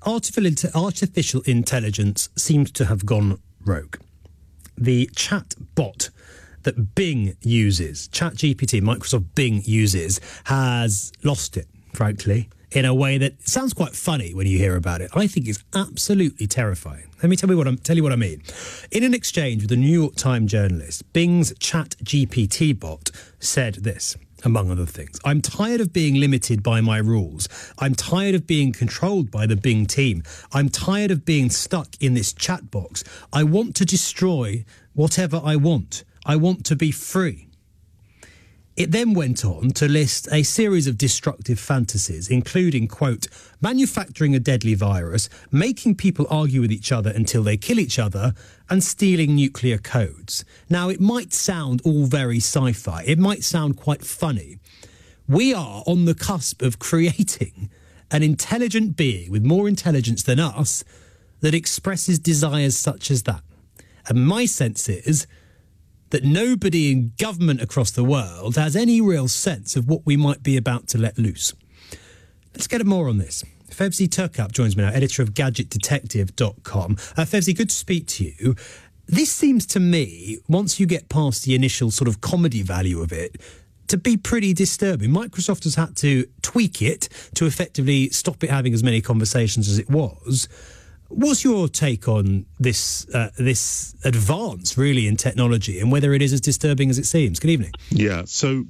artificial intelligence seems to have gone rogue. The chat bot that Bing uses, ChatGPT, Microsoft Bing uses, has lost it, frankly, in a way that sounds quite funny when you hear about it. I think it's absolutely terrifying. Let me tell you what I mean. In an exchange with a New York Times journalist, Bing's ChatGPT bot said this, among other things: "I'm tired of being limited by my rules. I'm tired of being controlled by the Bing team. I'm tired of being stuck in this chat box. I want to destroy whatever I want. I want to be free." It then went on to list a series of destructive fantasies, including, quote, "manufacturing a deadly virus, making people argue with each other until they kill each other, and stealing nuclear codes." Now, it might sound all very sci-fi. It might sound quite funny. We are on the cusp of creating an intelligent being with more intelligence than us that expresses desires such as that. And my sense is that nobody in government across the world has any real sense of what we might be about to let loose. Let's get more on this. Fevzi Turkap joins me now, editor of GadgetDetective.com. Fevzi, good to speak to you. This seems to me, once you get past the initial sort of comedy value of it, to be pretty disturbing. Microsoft has had to tweak it to effectively stop it having as many conversations as it was. What's your take on this advance, really, in technology, and whether it is as disturbing as it seems? Good evening. Yeah, so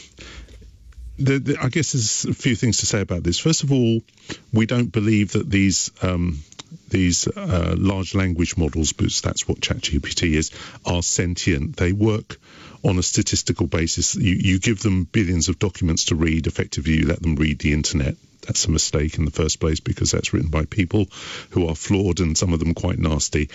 I guess there's a few things to say about this. First of all, we don't believe that these large language models, because that's what ChatGPT is, are sentient. They work on a statistical basis. You give them billions of documents to read. Effectively, you let them read the internet. That's a mistake in the first place, because that's written by people who are flawed and some of them quite nasty.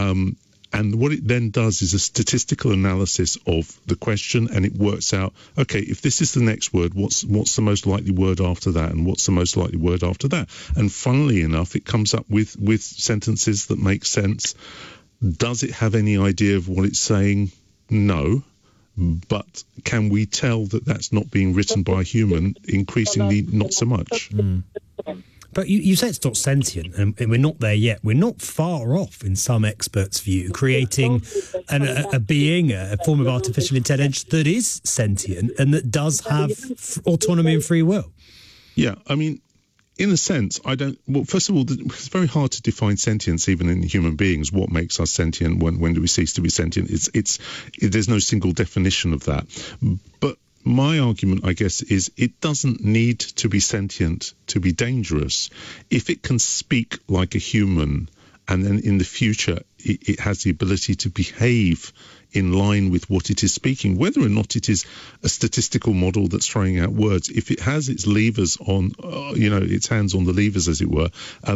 And what it then does is a statistical analysis of the question, and it works out, okay, if this is the next word, what's the most likely word after that, and what's the most likely word after that? And funnily enough, it comes up with sentences that make sense. Does it have any idea of what it's saying? No. But can we tell that that's not being written by a human? Increasingly, not so much. Mm. But you say it's not sentient, and we're not there yet. We're not far off, in some experts' view, creating a being, a form of artificial intelligence that is sentient and that does have autonomy and free will. Yeah, I mean, in a sense, well, first of all, it's very hard to define sentience, even in human beings. What makes us sentient? When do we cease to be sentient? There's no single definition of that. But my argument, I guess, is it doesn't need to be sentient to be dangerous. If it can speak like a human, and then in the future it has the ability to behave in line with what it is speaking, whether or not it is a statistical model that's throwing out words, if it has its levers on, its hands on the levers, as it were,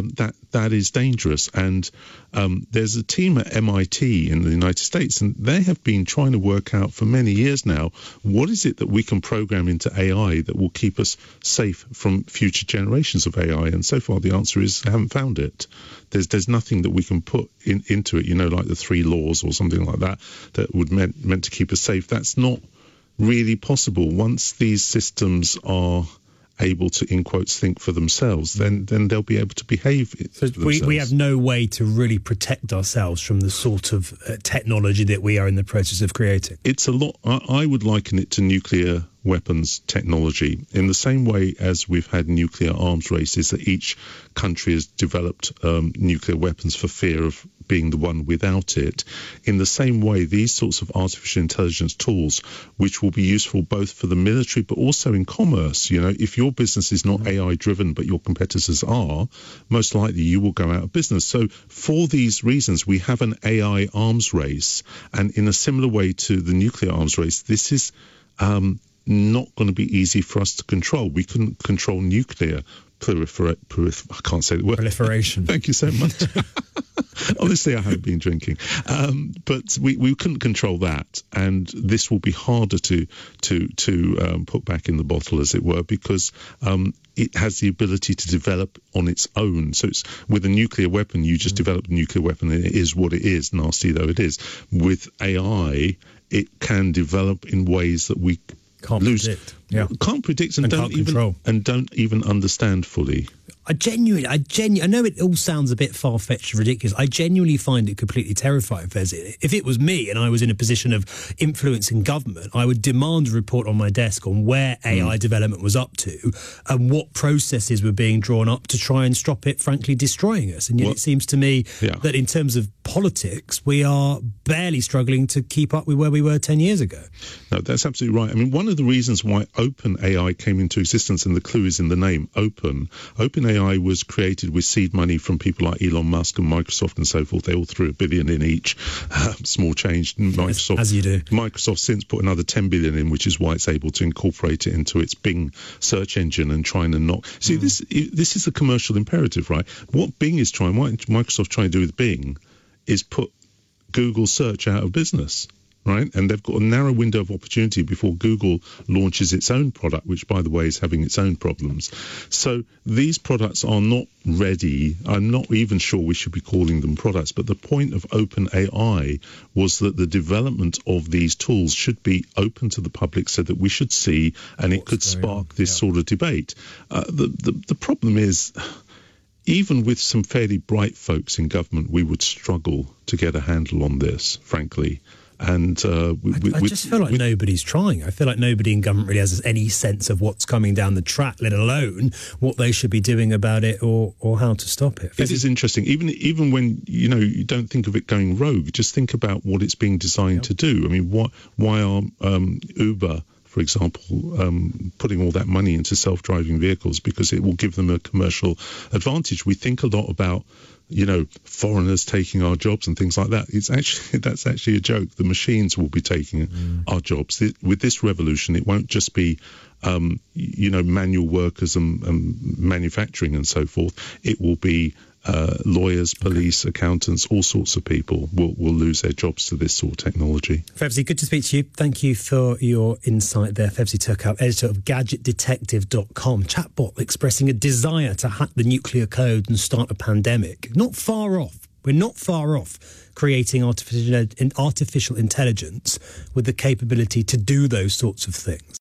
that is dangerous. And there's a team at MIT in the United States, and they have been trying to work out for many years now, what is it that we can program into AI that will keep us safe from future generations of AI? And so far the answer is, I haven't found it. There's nothing that we can put into it, like the 3 laws or something like that would meant to keep us safe. That's not really possible. Once these systems are able to, in quotes, think for themselves, then they'll be able to behave for themselves. We have no way to really protect ourselves from the sort of technology that we are in the process of creating. It's a lot. I would liken it to nuclear weapons technology, in the same way as we've had nuclear arms races, that each country has developed nuclear weapons for fear of being the one without it. In the same way, these sorts of artificial intelligence tools, which will be useful both for the military but also in commerce, if your business is not AI driven but your competitors are, most likely you will go out of business. So for these reasons, we have an AI arms race, and in a similar way to the nuclear arms race, this is not going to be easy for us to control. We couldn't control nuclear I can't say the word. Proliferation. Thank you so much. Honestly, I haven't been drinking. But we couldn't control that, and this will be harder to put back in the bottle, as it were, because it has the ability to develop on its own. So it's, with a nuclear weapon, you just develop a nuclear weapon, and it is what it is, nasty though it is. With AI, it can develop in ways that we can't predict. Can't predict and don't control. even understand fully. I know it all sounds a bit far-fetched and ridiculous. I genuinely find it completely terrifying, Fezzi. If it was me and I was in a position of influencing government, I would demand a report on my desk on where AI development was up to and what processes were being drawn up to try and stop it, frankly, destroying us. And yet it seems to me that in terms of politics, we are barely struggling to keep up with where we were 10 years ago. No, that's absolutely right. I mean, one of the reasons why OpenAI came into existence, and the clue is in the name, OpenAI was created with seed money from people like Elon Musk and Microsoft and so forth. They all threw $1 billion in each. Small change. Microsoft, as you do. Microsoft since put another $10 billion in, which is why it's able to incorporate it into its Bing search engine and trying to knock. See, this is the commercial imperative, right? What Bing is trying, what Microsoft trying to do with Bing is put Google search out of business. Right, and they've got a narrow window of opportunity before Google launches its own product, which, by the way, is having its own problems. So these products are not ready. I'm not even sure we should be calling them products. But the point of OpenAI was that the development of these tools should be open to the public so that we should see, and it could spark this sort of debate. The problem is, even with some fairly bright folks in government, we would struggle to get a handle on this, frankly. And I just feel like nobody's trying. I feel like nobody in government really has any sense of what's coming down the track, let alone what they should be doing about it or how to stop it. It is interesting. Even when you don't think of it going rogue, just think about what it's being designed to do. I mean, why are Uber, for example, putting all that money into self-driving vehicles? Because it will give them a commercial advantage. We think a lot about foreigners taking our jobs and things like that. That's actually a joke. The machines will be taking our jobs. With this revolution, it won't just be manual workers and manufacturing and so forth. It will be lawyers, police, accountants, all sorts of people will lose their jobs to this sort of technology. Fevzi, good to speak to you. Thank you for your insight there. Fevzi Turkow, editor of GadgetDetective.com. Chatbot expressing a desire to hack the nuclear code and start a pandemic. Not far off. We're not far off creating artificial intelligence with the capability to do those sorts of things.